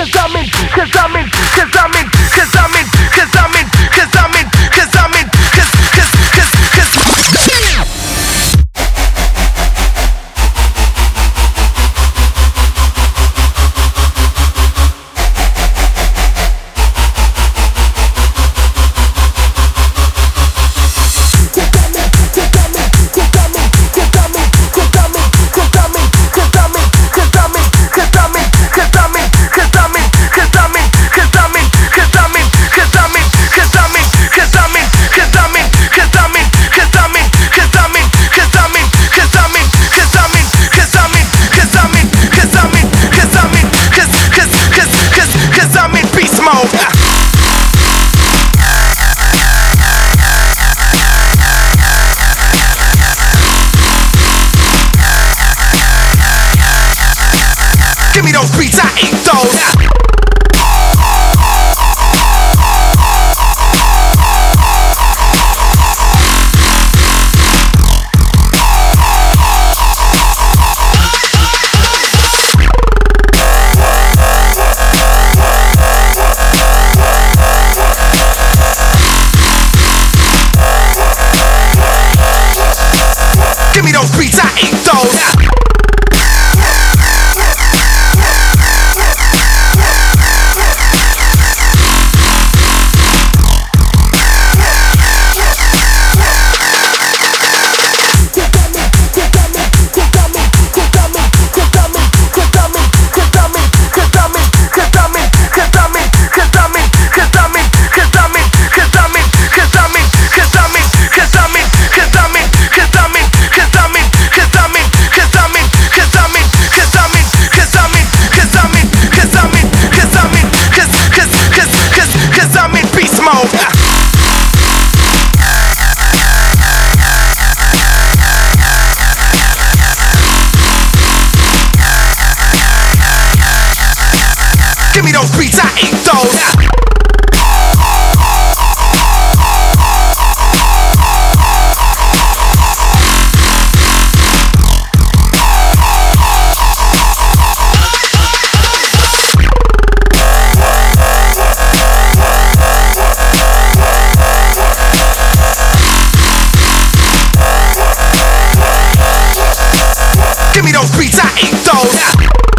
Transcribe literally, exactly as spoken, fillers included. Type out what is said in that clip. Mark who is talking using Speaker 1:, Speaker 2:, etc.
Speaker 1: cause I'm in, cause I'm in, cause I'm in, cause I'm in, cause I'm in, cause I'm in, cause I'm in, cause, cause, cause, cause. Give me those beats, I eat those. Give me those beats, I eat those. Give me those beats, I eat those. Give me those beats, I eat those.